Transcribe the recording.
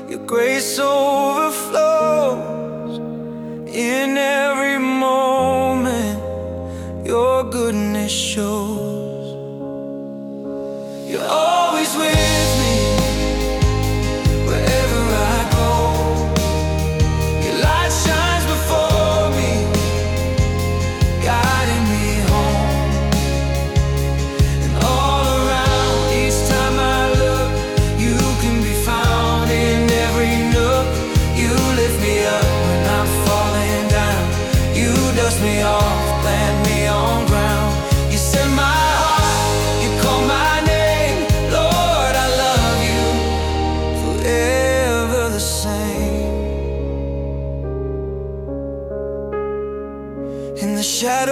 Your grace overflows in every moment. Your goodness shows. You're always with me wherever I go. Your light shines before me, guiding me home. And all around, each time I look, you can be found in every nook. You lift me up when I'm falling down. You dust me off, plant me on ground. You set my heart, you call my name. Lord, I love you forever the same. In the shadow